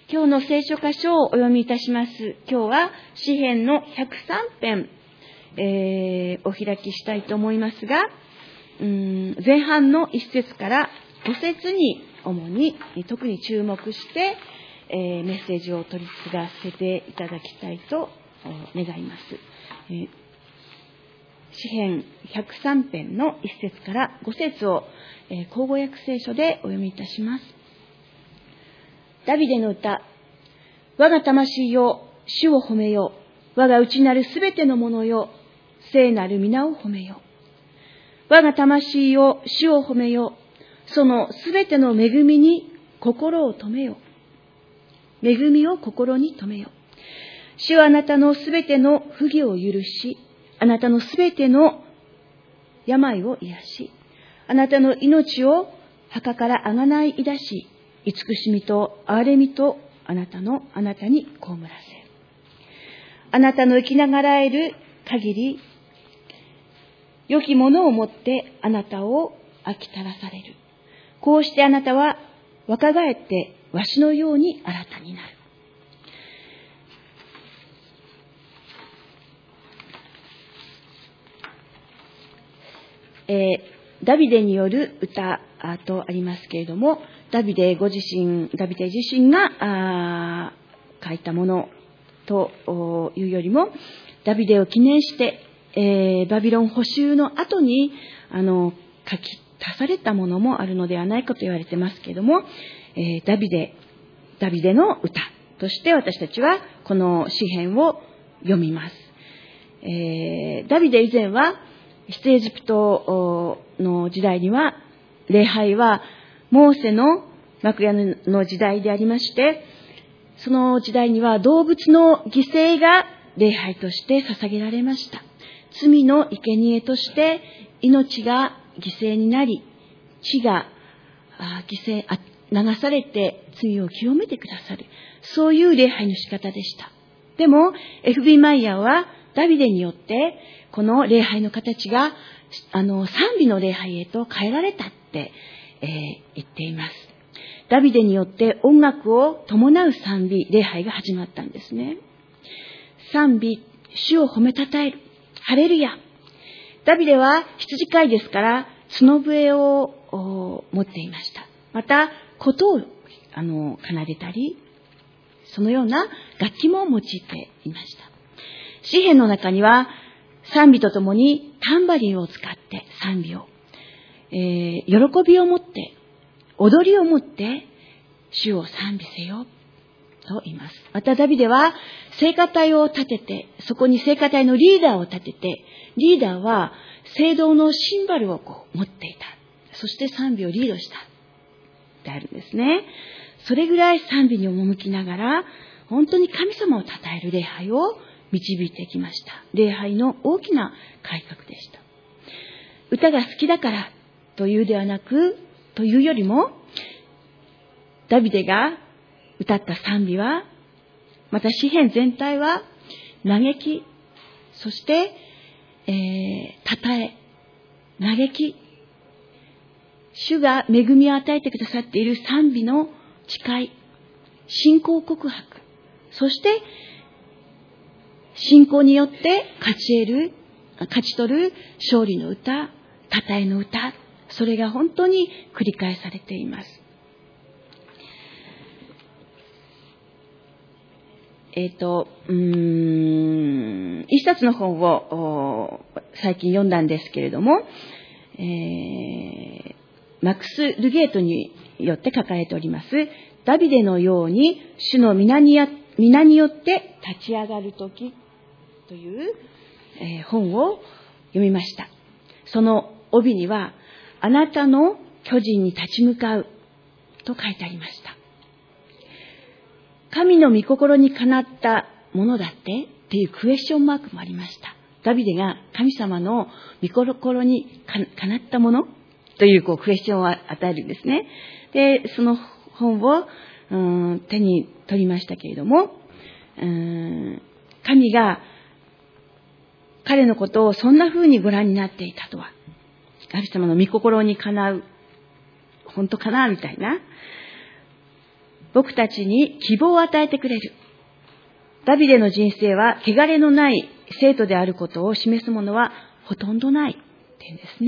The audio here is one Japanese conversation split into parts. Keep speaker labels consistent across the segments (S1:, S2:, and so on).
S1: 今日の聖書箇所をお読みいたします。今日は詩編の103編、お開きしたいと思いますが、前半の1節から5節に主に特に注目して、メッセージを取り継がせていただきたいと願います。詩編103編の1節から5節を、口語訳聖書でお読みいたします。ダビデの歌。我が魂よ、主を褒めよ。我が内なるすべてのものよ、聖なる皆を褒めよ。我が魂よ、主を褒めよ。そのすべての恵みに心を留めよ。恵みを心に留めよ。主はあなたのすべての不義を許し、あなたのすべての病を癒し、あなたの命を墓からあがないいだし、慈しみと憐れみとあなたに被らせ。あなたの生きながらえる限り、良きものをもってあなたを飽きたらされる。こうしてあなたは若返ってわしのように新たになる。ダビデによる歌とありますけれども、ダビデ自身が書いたものというよりも、ダビデを記念して、バビロン捕囚の後に書き足されたものもあるのではないかと言われてますけれども、ダビデの歌として私たちはこの詩編を読みます。ダビデ以前は出エジプトの時代には、礼拝はモーセの幕屋の時代でありまして、その時代には動物の犠牲が礼拝として捧げられました。罪の生贄として命が犠牲になり、血が流されて罪を清めてくださる、そういう礼拝の仕方でした。でも F.B. マイヤーはダビデによってこの礼拝の形が賛美の礼拝へと変えられたって、言っています。ダビデによって音楽を伴う賛美礼拝が始まったんですね。賛美、主を褒めたたえる、ハレルヤ。ダビデは羊飼いですから角笛を持っていました。また琴を奏でたり、そのような楽器も用いていました。詩編の中には賛美とともにタンバリンを使って賛美を、喜びを持って、踊りを持って主を賛美せよと言います。またダビデは聖歌隊を立てて、そこに聖歌隊のリーダーを立てて、リーダーは聖堂のシンバルを持っていた。そして賛美をリードしたであるんですね。それぐらい賛美に赴きながら、本当に神様を称える礼拝を導いてきました。礼拝の大きな改革でした。歌が好きだからというではなく、というよりも、ダビデが歌った賛美は、また詩編全体は嘆き、そしてたたえ、嘆き、主が恵みを与えてくださっている賛美の誓い、信仰告白、そして信仰によって勝ち取る勝利の歌、たたえの歌、それが本当に繰り返されています。一冊の本を最近読んだんですけれども、マックス・ルゲートによって書かれております、ダビデのように主の皆によって立ち上がるときという、本を読みました。その帯には、あなたの巨人に立ち向かうと書いてありました。神の御心にかなったものだっていうクエスチョンマークもありました。ダビデが神様の御心にかなったものというクエスチョンを与えるんですね。で、その本を手に取りましたけれども、神が彼のことをそんな風にご覧になっていたとは、神様の御心にかなう、本当かなみたいな、 僕たちに希望を与えてくれる。ダビデの人生は汚れのない生徒であることを示すものはほとんどないっていうんです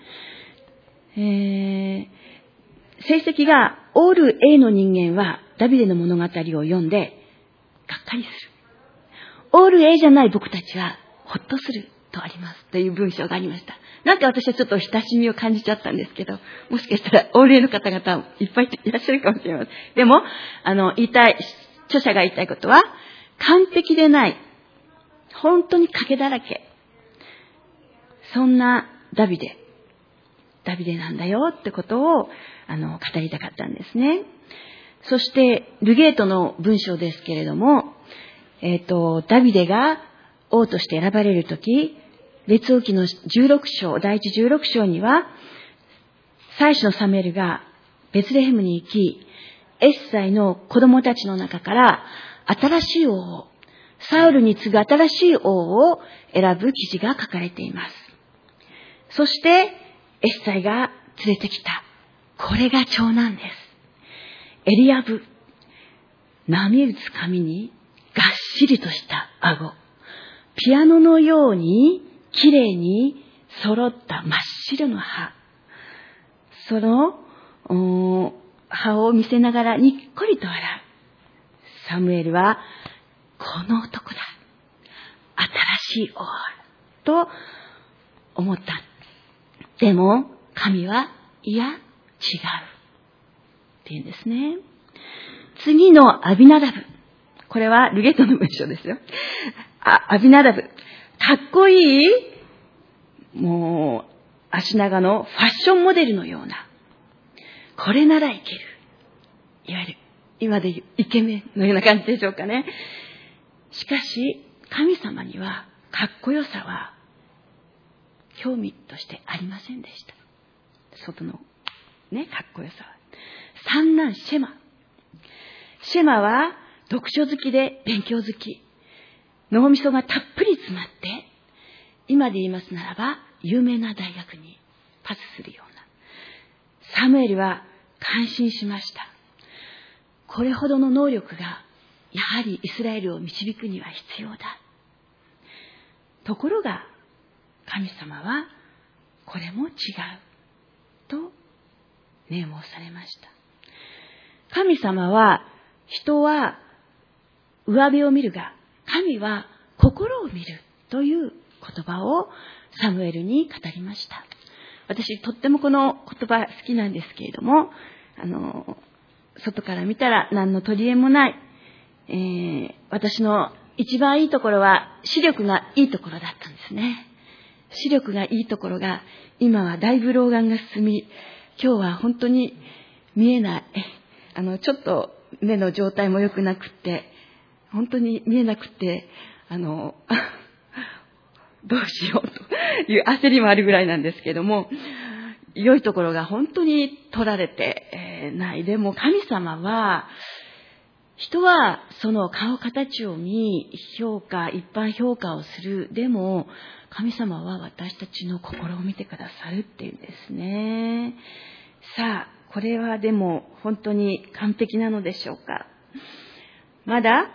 S1: ね。成績がオール A の人間はダビデの物語を読んでがっかりする。オール A じゃない僕たちはほっとするとありますという文章がありました。なんか私はちょっと親しみを感じちゃったんですけど、もしかしたらオール A の方々いっぱいいらっしゃるかもしれません。でも、著者が言いたいことは、完璧でない。本当に賭けだらけ。そんなダビデなんだよってことを、語りたかったんですね。そして、ルゲートの文章ですけれども、ダビデが王として選ばれるとき、列王記の16章、第一16章には、祭司のサムエルがベツレヘムに行き、エッサイの子供たちの中から新しい王を、サウルに次ぐ新しい王を選ぶ記事が書かれています。そして、エッサイが連れてきた。これが長男です。エリアブ。波打つ髪にがっしりとした顎。ピアノのように綺麗に揃った真っ白の歯。その歯を見せながらにっこりと笑う。サムエルは、この男だ。新しい王と思った。でも、神は、いや、違う。って言うんですね。次のアビナダブ。これはルゲートの文章ですよ。アビナダブ。かっこいい、もう、足長のファッションモデルのような。これならいける。いわゆる、今で言うイケメンのような感じでしょうかね。しかし、神様には、かっこよさは、興味としてありませんでした。外の、ね、かっこよさは。三男シェマ。シェマは、読書好きで勉強好き。脳みそがたっぷり詰まって、今で言いますならば、有名な大学にパスするような。サムエルは感心しました。これほどの能力が、やはりイスラエルを導くには必要だ。ところが、神様は、これも違う。と、念をされました。神様は、人は上辺を見るが、神は心を見るという言葉をサムエルに語りました。私、とってもこの言葉好きなんですけれども、外から見たら何の取り柄もない、私の一番いいところは視力がいいところだったんですね。視力がいいところが今はだいぶ老眼が進み、今日は本当に見えない。ちょっと目の状態も良くなくって、本当に見えなくて、どうしようという焦りもあるぐらいなんですけども、良いところが本当に取られてない。でも神様は、人はその顔形を見、一般評価をする。でも、神様は私たちの心を見てくださるっていうんですね。さあ、これはでも本当に完璧なのでしょうか。まだ、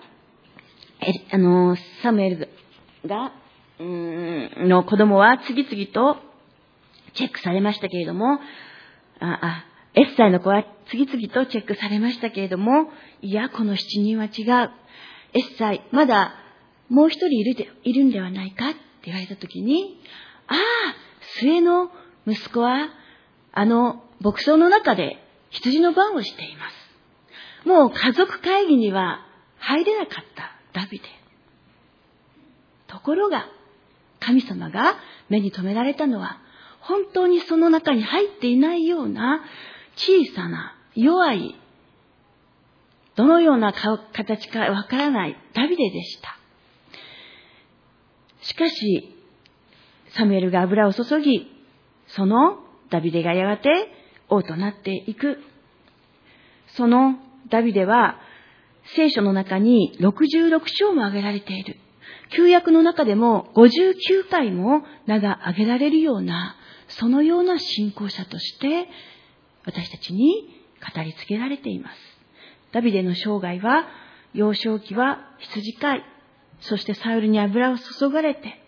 S1: サムエルが、の子供は次々とチェックされましたけれども、エッサイの子は次々とチェックされましたけれども、いや、この7人は違う。エッサイ、まだもう一人いるんではないかって言われたときに、末の息子は、牧草の中で羊の番をしています。もう家族会議には入れなかったダビデ。ところが、神様が目に留められたのは、本当にその中に入っていないような小さな弱い、どのような形かわからないダビデでした。しかし、サムエルが油を注ぎ、そのダビデがやがて王となっていく。そのダビデは聖書の中に66章も挙げられている。旧約の中でも59回も名が挙げられるような、そのような信仰者として私たちに語り継げられています。 ダビデの生涯は、幼少期は羊飼い、そしてサウルに油を注がれて、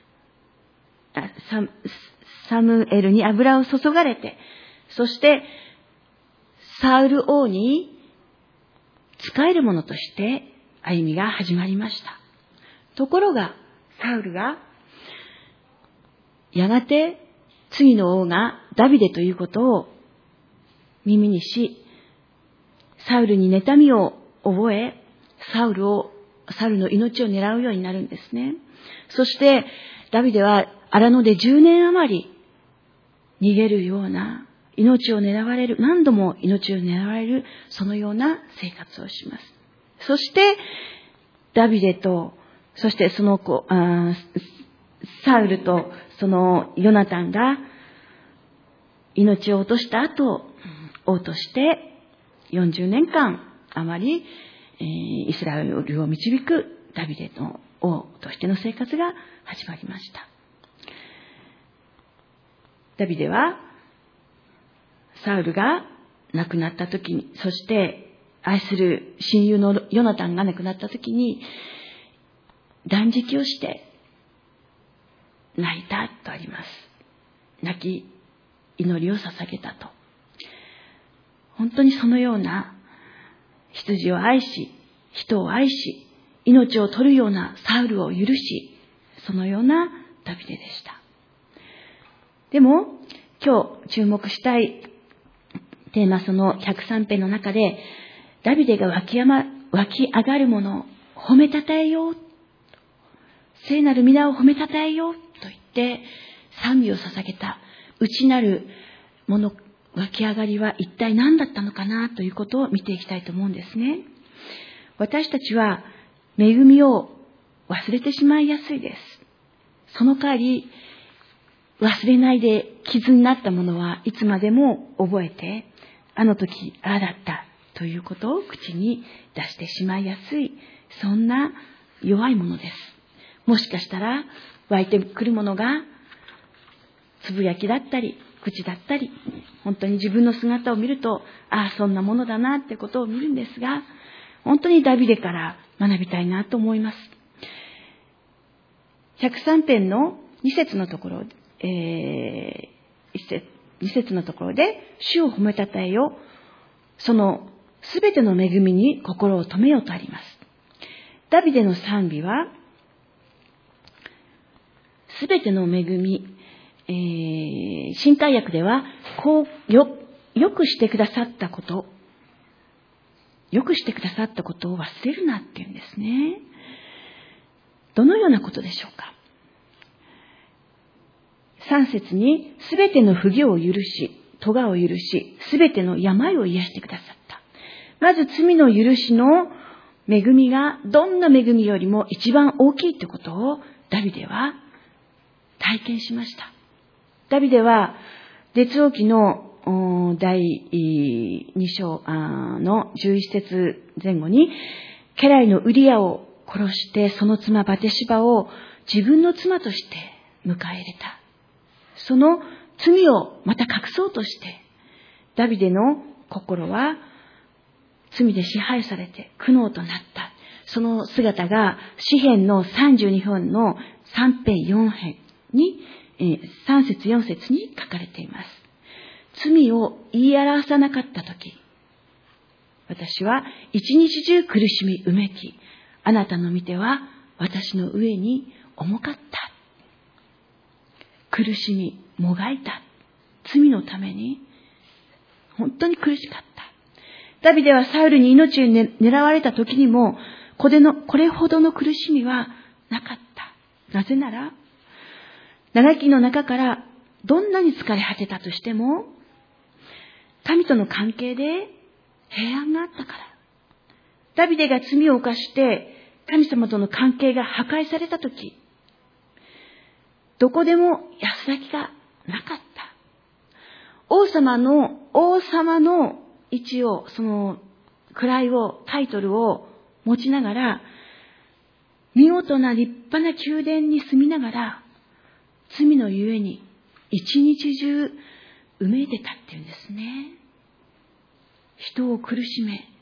S1: サムエルに油を注がれて、そしてサウル王に仕える者として歩みが始まりました。ところが、サウルがやがて次の王がダビデということを耳にし、サウルに妬みを覚え、サウルの命を狙うようになるんですね。そしてダビデは荒野で10年余り逃げるような、命を狙われる、何度も命を狙われる、そのような生活をします。そしてダビデと、そしてその子、サウルとそのヨナタンが命を落とした後、王として40年間余り、イスラエルを導くダビデの王としての生活が始まりました。ダビデはサウルが亡くなった時に、そして愛する親友のヨナタンが亡くなった時に断食をして泣いたとあります。泣き祈りを捧げたと。本当にそのような羊を愛し、人を愛し、命を取るようなサウルを許し、そのようなダビデでした。でも今日注目したいテーマ、その103編の中で、ダビデが湧き上がるものを褒めたたえよう、聖なる皆を褒めたたえようと言って賛美を捧げた内なるもの、湧き上がりは一体何だったのかなということを見ていきたいと思うんですね。私たちは恵みを忘れてしまいやすいです。その代わり忘れないで傷になったものはいつまでも覚えて、あの時ああだったということを口に出してしまいやすい、そんな弱いものです。もしかしたら湧いてくるものがつぶやきだったり口だったり、本当に自分の姿を見ると、ああそんなものだなってことを見るんですが、本当にダビデから学びたいなと思います。103編の2節のところ、2節のところで、主を褒めたたえよ、そのすべての恵みに心を留めようとあります。ダビデの賛美は、すべての恵み、新海訳では、よくしてくださったこと、よくしてくださったことを忘れるなっていうんですね。どのようなことでしょうか。3節に、すべての不義を許し、咎を許し、すべての病を癒してくださった。まず罪の許しの恵みがどんな恵みよりも一番大きいということをダビデは体験しました。ダビデは列王記の第2章の11節前後に、家来のウリヤを殺してその妻バテシバを自分の妻として迎え入れた。その罪をまた隠そうとして、ダビデの心は罪で支配されて苦悩となった。その姿が詩編の32編の3編4編に、3節4節に書かれています。罪を言い表さなかったとき、私は一日中苦しみうめき、あなたの御手は私の上に重かった。苦しみ、もがいた。罪のために本当に苦しかった。ダビデはサウルに命を狙われた時にも、これほどの苦しみはなかった。なぜなら、嘆きの中からどんなに疲れ果てたとしても、神との関係で平安があったから。ダビデが罪を犯して神様との関係が破壊されたとき、どこでも安らぎがなかった。王様の位置を、その位を、タイトルを持ちながら、見事な立派な宮殿に住みながら、罪のゆえに一日中うめいてたっていうんですね。人を苦しめ、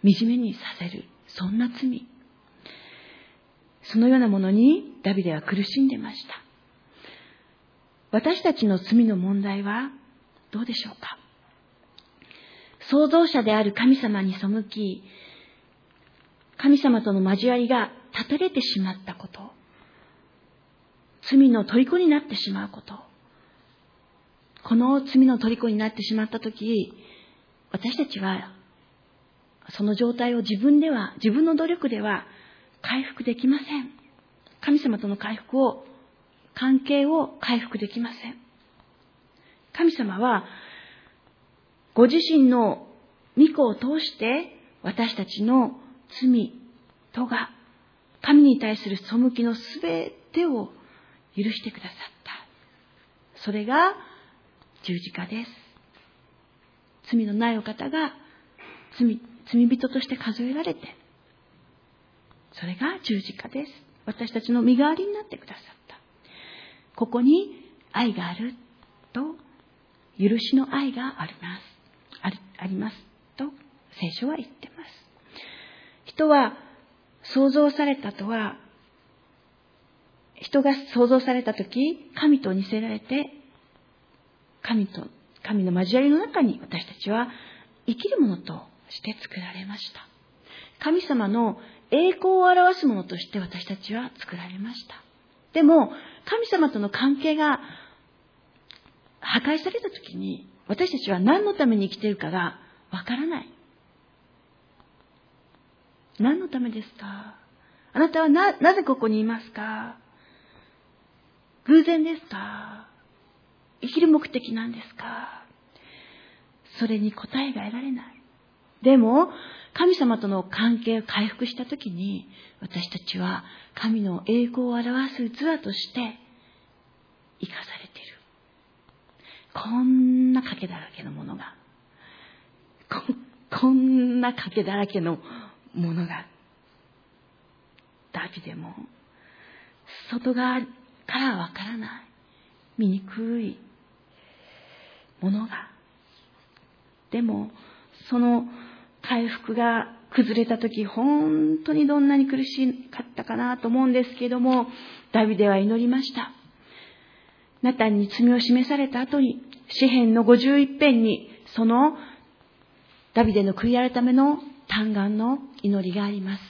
S1: 惨めにさせる、そんな罪。そのようなものにダビデは苦しんでました。私たちの罪の問題はどうでしょうか。創造者である神様に背き、神様との交わりが断たれてしまったこと、罪の虜になってしまうこと、この罪の虜になってしまったとき、私たちはその状態を自分の努力では回復できません。神様との関係を回復できません。神様はご自身の御子を通して私たちの罪、咎、神に対する背きのすべてを許してくださった。それが十字架です。罪のないお方が罪人として数えられて、それが十字架です。私たちの身代わりになってくださった。ここに愛があると、許しの愛がありますと聖書は言っています。人が創造されたとき、神と似せられて、神の交わりの中に私たちは生きるものとして作られました。神様の栄光を表すものとして私たちは作られました。でも、神様との関係が破壊されたときに、私たちは何のために生きているかがわからない。何のためですか？あなたはなぜここにいますか？偶然ですか？生きる目的なんですか？それに答えが得られない。でも、神様との関係を回復したときに、私たちは神の栄光を表す器として生かされている。こんな賭けだらけのものが、こんな賭けだらけのものが、ダビデも外側からわからない、醜いものが、でもその回復が崩れたとき、本当にどんなに苦しかったかなと思うんですけれども、ダビデは祈りました。ナタンに罪を示された後に、詩編の51編にそのダビデの悔い改めの嘆願の祈りがあります。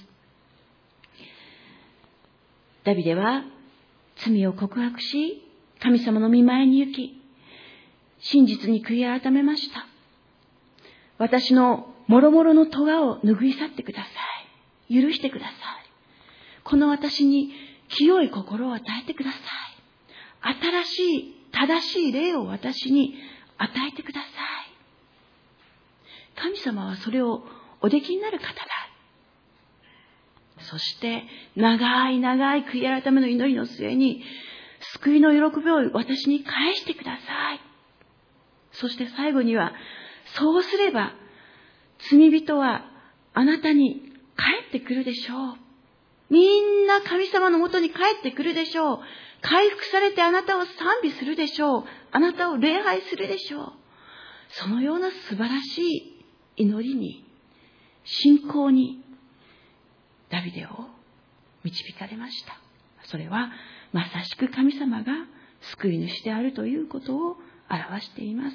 S1: ダビデは罪を告白し、神様の御前に行き、真実に悔い改めました。私の諸々の咎を拭い去ってください。許してください。この私に清い心を与えてください。新しい、正しい霊を私に与えてください。神様はそれをおできになる方だ。そして長い長い悔い改めの祈りの末に、救いの喜びを私に返してください。そして最後には、そうすれば罪人はあなたに帰ってくるでしょう。みんな神様のもとに帰ってくるでしょう。回復されてあなたを賛美するでしょう。あなたを礼拝するでしょう。そのような素晴らしい祈りに、信仰にダビデを導かれました。それはまさしく神様が救い主であるということを表しています。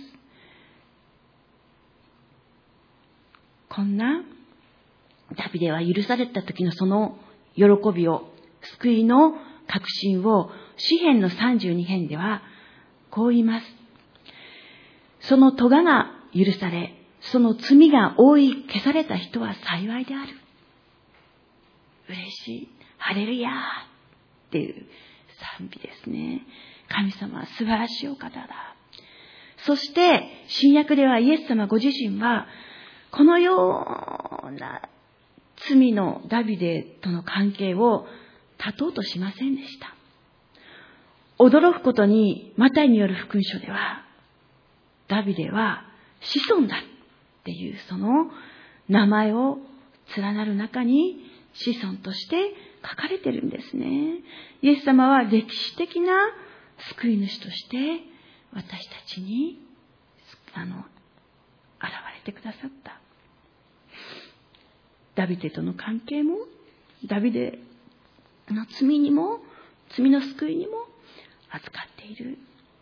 S1: こんなダビデは許された時のその喜びを、救いの確信を詩編の32編ではこう言います。その咎が許され、その罪が覆い消された人は幸いである。嬉しい。ハレルヤーっていう賛美ですね。神様は素晴らしいお方だ。そして新約ではイエス様ご自身はこのような罪のダビデとの関係を断とうとしませんでした。驚くことにマタイによる福音書では、ダビデは子孫だっていうその名前を連なる中に子孫として書かれてるんですね。イエス様は歴史的な救い主として私たちに現れてくださった。 ダビデとの関係も、ダビデの罪にも、罪の救いにも扱っている。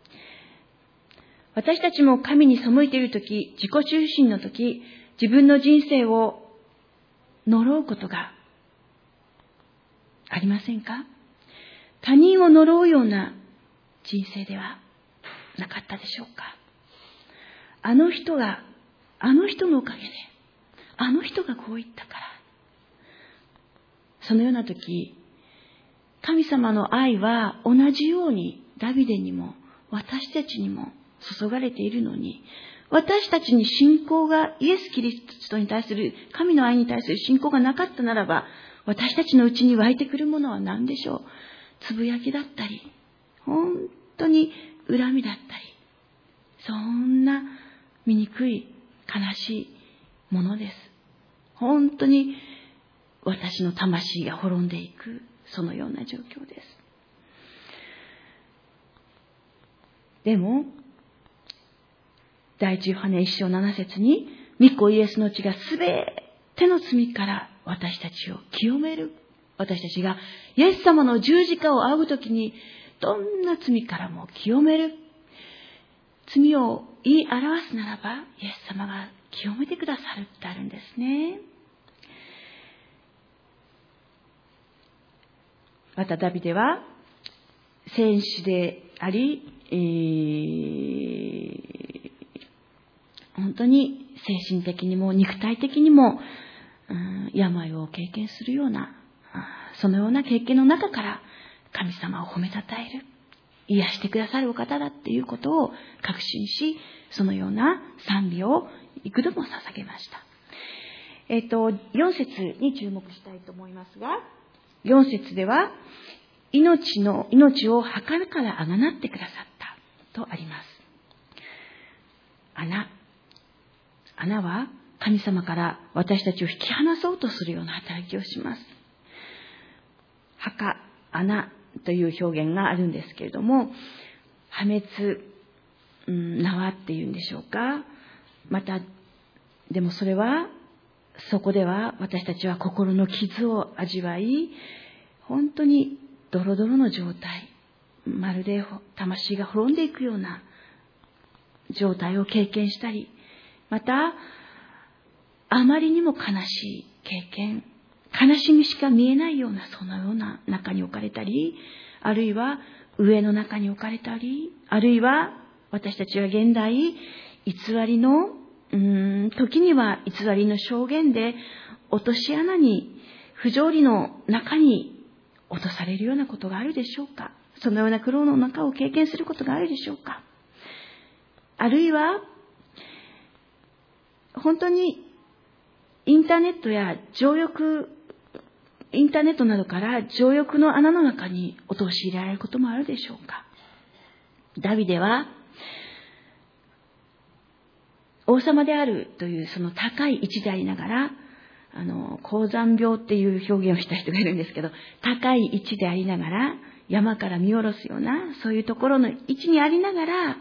S1: 私たちも神に背いているとき、自己中心のとき、自分の人生を呪うことがありませんか？他人を呪うような人生ではなかったでしょうか？あの人のおかげで、あの人がこう言ったから。そのようなとき、神様の愛は同じようにダビデにも私たちにも注がれているのに、私たちに信仰が、イエス・キリストに対する、神の愛に対する信仰がなかったならば、私たちのうちに湧いてくるものは何でしょう。つぶやきだったり、本当に恨みだったり、そんな醜い悲しいものです。本当に私の魂が滅んでいく、そのような状況です。でも、第一ヨハネ1章7節に、御子イエスの血がすべての罪から私たちを清める。私たちがイエス様の十字架を仰ぐときに、どんな罪からも清める。罪を言い表すならば、イエス様が清めてくださるってあるんですね。またダビデは、戦士であり、本当に精神的にも肉体的にも、病を経験するような、そのような経験の中から神様を褒めたたえる、癒してくださるお方だっていうことを確信し、そのような賛美を幾度も捧げました。4節に注目したいと思いますが、4節では、命を墓からあがなってくださったとあります。穴は神様から私たちを引き離そうとするような働きをします。穴という表現があるんですけれども、破滅、縄っていうんでしょうか。また、でもそれは、そこでは私たちは心の傷を味わい、本当にドロドロの状態、まるで魂が滅んでいくような状態を経験したり、また、あまりにも悲しい経験、悲しみしか見えないような、そのような中に置かれたり、あるいは上の中に置かれたり、あるいは私たちは現代、偽りの、時には偽りの証言で落とし穴に、不条理の中に落とされるようなことがあるでしょうか。そのような苦労の中を経験することがあるでしょうか。あるいは、本当にインターネットなどから情欲の穴の中に陥れられることもあるでしょうか。ダビデは、王様であるというその高い位置でありながら、高山病っていう表現をした人がいるんですけど、高い位置でありながら、山から見下ろすような、そういうところの位置にありながら、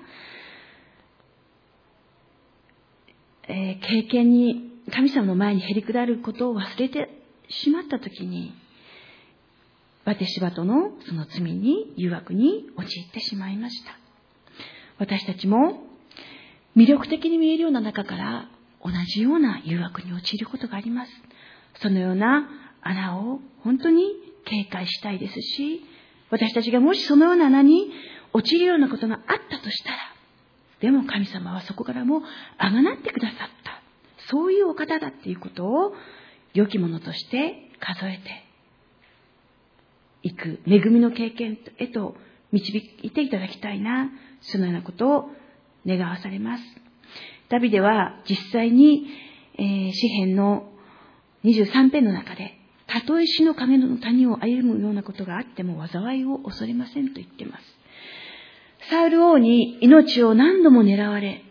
S1: 経験に、神様の前にへり下ることを忘れてしまったときに、バテシバとのその罪に、誘惑に陥ってしまいました。私たちも魅力的に見えるような中から同じような誘惑に陥ることがあります。そのような穴を本当に警戒したいですし、私たちがもしそのような穴に陥るようなことがあったとしたら、でも神様はそこからもあがなってくださった。そういうお方だっていうことを良きものとして数えていく恵みの経験へと導いていただきたいな、そのようなことを願わされます。ダビデは実際に、詩編の23編の中で、たとえ死の影の谷を歩むようなことがあっても災いを恐れませんと言っています。サウル王に命を何度も狙われ、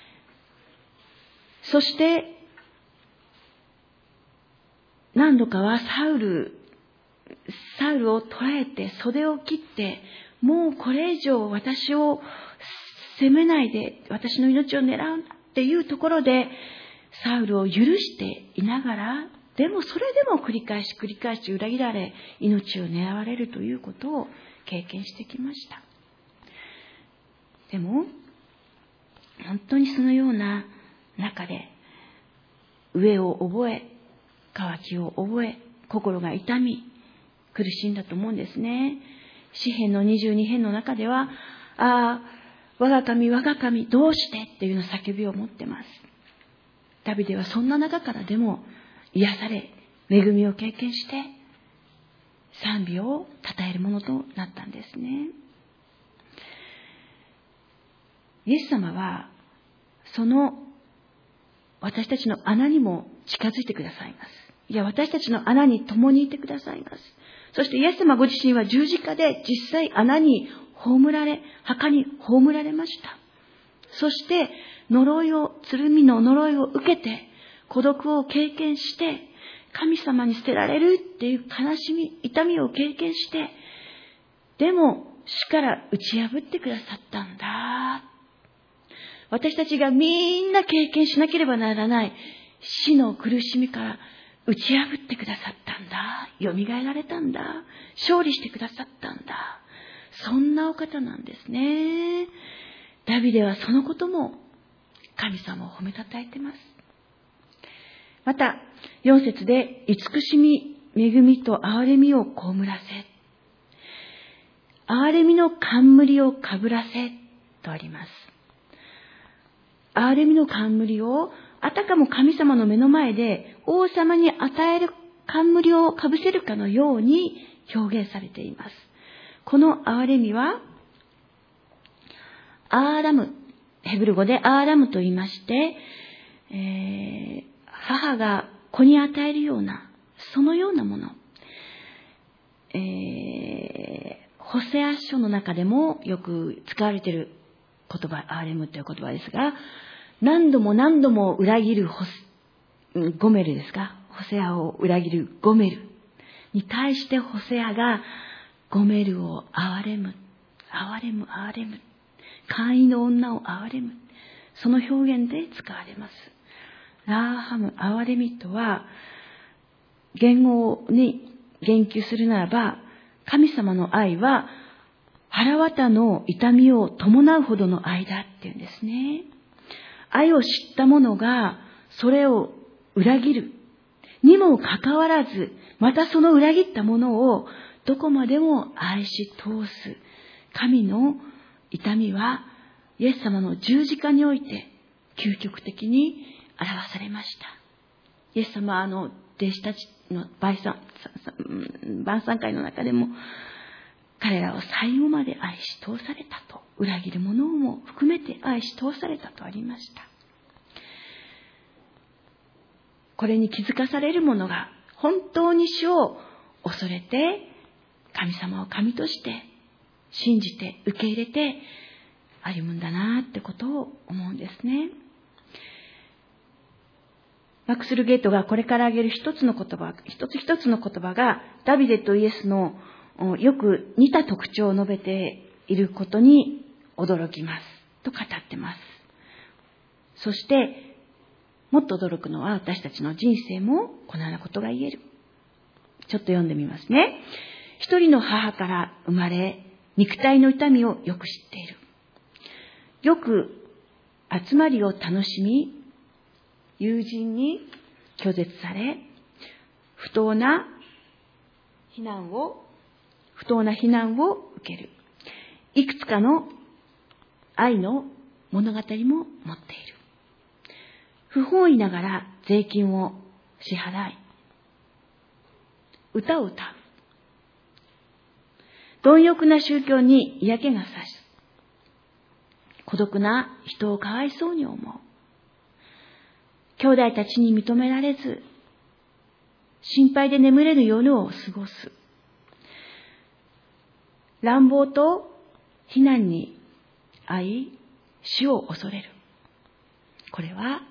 S1: そして何度かはサウルを捕らえて袖を切って、もうこれ以上私を責めないで、私の命を狙うっていうところでサウルを許していながら、 でもそれでも繰り返し裏切られ、命を狙われるということを経験してきました。でも本当にそのような中で飢えを覚え、渇きを覚え、心が痛み苦しんだと思うんですね。詩編の22編の中では、我が神どうしてっていうような叫びを持ってます。ダビデはそんな中からでも癒され、恵みを経験して賛美を称えるものとなったんですね。イエス様はその私たちの穴にも近づいてくださいます。いや、私たちの穴に共にいてくださいます。そしてイエス様ご自身は十字架で実際穴に葬られ、墓に葬られました。そして剣の呪いを受けて、孤独を経験して、神様に捨てられるっていう悲しみ、痛みを経験して、でも主から打ち破ってくださったんだ。私たちがみんな経験しなければならない死の苦しみから打ち破ってくださったんだ。蘇られたんだ。勝利してくださったんだ。そんなお方なんですね。ダビデはそのことも神様を褒めたたえています。また4節で、慈しみ、恵みと憐れみを被らせ、憐れみの冠をかぶらせとあります。憐れみの冠をあたかも神様の目の前で王様に与える冠をかぶせるかのように表現されています。この憐れみはアーラム、ヘブル語でアーラムと言いまして、母が子に与えるような、そのようなもの。ホセア書の中でもよく使われている言葉、アーレムという言葉ですが、何度も裏切るゴメルですか、ホセアを裏切るゴメルに対してホセアがゴメルを憐れむ、姦淫の女を憐れむ、その表現で使われます。ラーハム、憐れみとは、言語に言及するならば、神様の愛は腹渡の痛みを伴うほどの愛だっていうんですね。愛を知った者がそれを裏切るにもかかわらず、またその裏切った者をどこまでも愛し通す神の痛みは、イエス様の十字架において究極的に表されました。イエス様は弟子たちの晩餐会の中でも、彼らを最後まで愛し通されたと、裏切る者も含めて愛し通されたとありました。これに気づかされる者が本当に主を恐れて、神様を神として信じて受け入れて歩むんだなってことを思うんですね。マックスルゲートがこれから挙げる一つの言葉がダビデとイエスのよく似た特徴を述べていることに驚きますと語ってます。そしてもっと驚くのは、私たちの人生もこのようなことが言える。ちょっと読んでみますね。一人の母から生まれ、肉体の痛みをよく知っている。よく集まりを楽しみ、友人に拒絶され、不当な非難を受ける。いくつかの愛の物語も持っている。不本意ながら税金を支払い、歌を歌う。貪欲な宗教に嫌気がさす。孤独な人をかわいそうに思う。兄弟たちに認められず、心配で眠れぬ夜を過ごす。乱暴と非難に遭い、死を恐れる。これは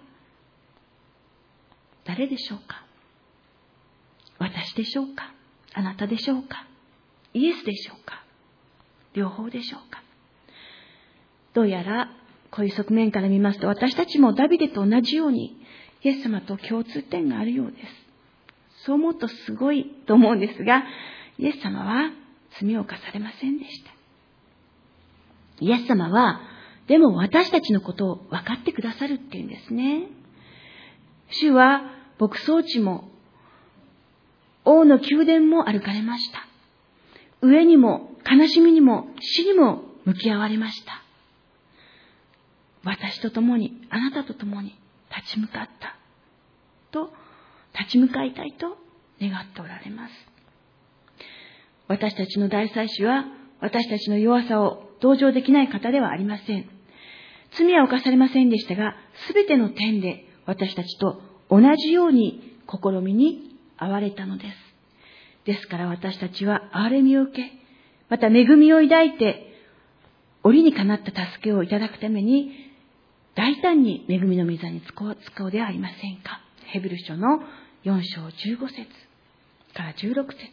S1: 誰でしょうか？私でしょうか？あなたでしょうか？イエスでしょうか？両方でしょうか？どうやらこういう側面から見ますと、私たちもダビデと同じようにイエス様と共通点があるようです。 そう思うとすごいと思うんですが、イエス様は罪を犯されませんでした。イエス様は、でも私たちのことを分かってくださるっていうんですね。主は牧草地も王の宮殿も歩かれました。飢えにも悲しみにも死にも向き合われました。私と共に、あなたと共に立ち向かいたいと願っておられます。私たちの大祭司は私たちの弱さを同情できない方ではありません。罪は犯されませんでしたが、すべての点で私たちと同じように試みに遭われたのです。ですから私たちは憐れみを受け、また恵みを抱いて、折にかなった助けをいただくために、大胆に恵みの御座に使おうではありませんか。ヘブル書の4章15節から16節。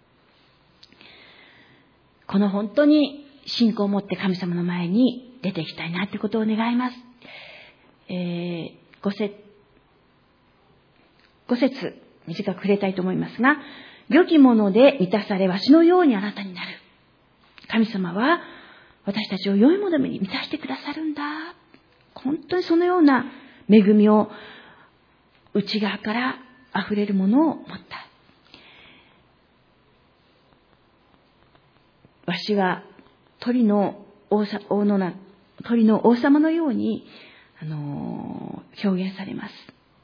S1: この本当に信仰を持って神様の前に出ていきたいなってことを願います。5節短く触れたいと思いますが、良きもので満たされ、わしのようにあなたになる。神様は私たちを良いものに満たしてくださるんだ。本当にそのような恵みを内側から溢れるものを持った。わしは鳥の王様のように、表現されます。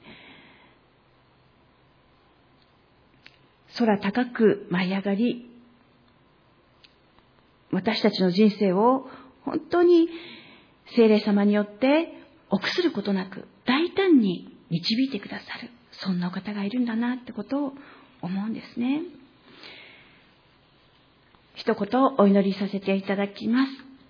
S1: 空高く舞い上がり、私たちの人生を本当に聖霊様によって臆することなく大胆に導いてくださる、そんなお方がいるんだなってことを思うんですね。一言お祈りさせていただきます。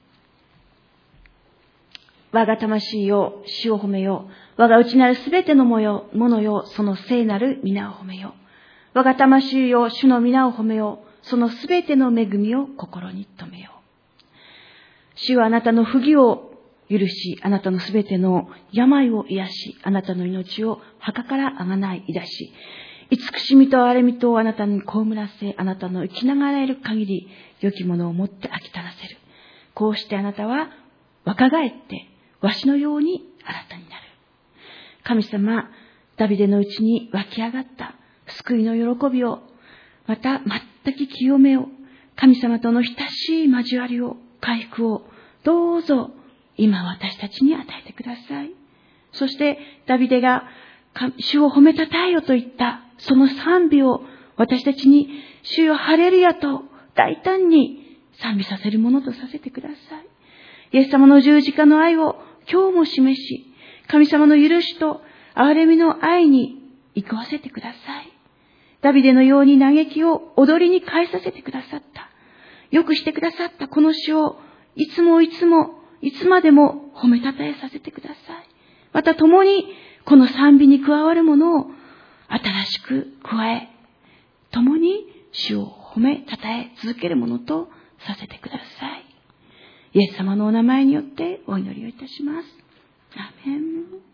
S1: 我が魂よ、主を褒めよ。我が内なるすべてのものよ、その聖なる皆を褒めよ。我が魂よ、主の皆を褒めよ。そのすべての恵みを心に留めよ。主はあなたの不義を許し、あなたのすべての病を癒し、あなたの命を墓からあがない出し、慈しみと憐れみとあなたに被らせ、あなたの生きながらえる限り良きものをもって飽き足らせる。こうしてあなたは若返ってわしのように新たになる。神様、ダビデのうちに湧き上がった救いの喜びを、また全く清めを、神様との親しい交わりを、回復をどうぞ今私たちに与えてください。そしてダビデが主を褒めたたえよと言ったその賛美を私たちに主よハレルヤと大胆に賛美させるものとさせてください。イエス様の十字架の愛を今日も示し、神様の許しと憐れみの愛に行かせてください。ダビデのように嘆きを踊りに変えさせてくださった。よくしてくださったこの主をいつもいつまでも褒めたたえさせてください。また共にこの賛美に加わるものを新しく加え、共に主を褒めたたえ続けるものとさせてください。イエス様のお名前によってお祈りをいたします。アーメン。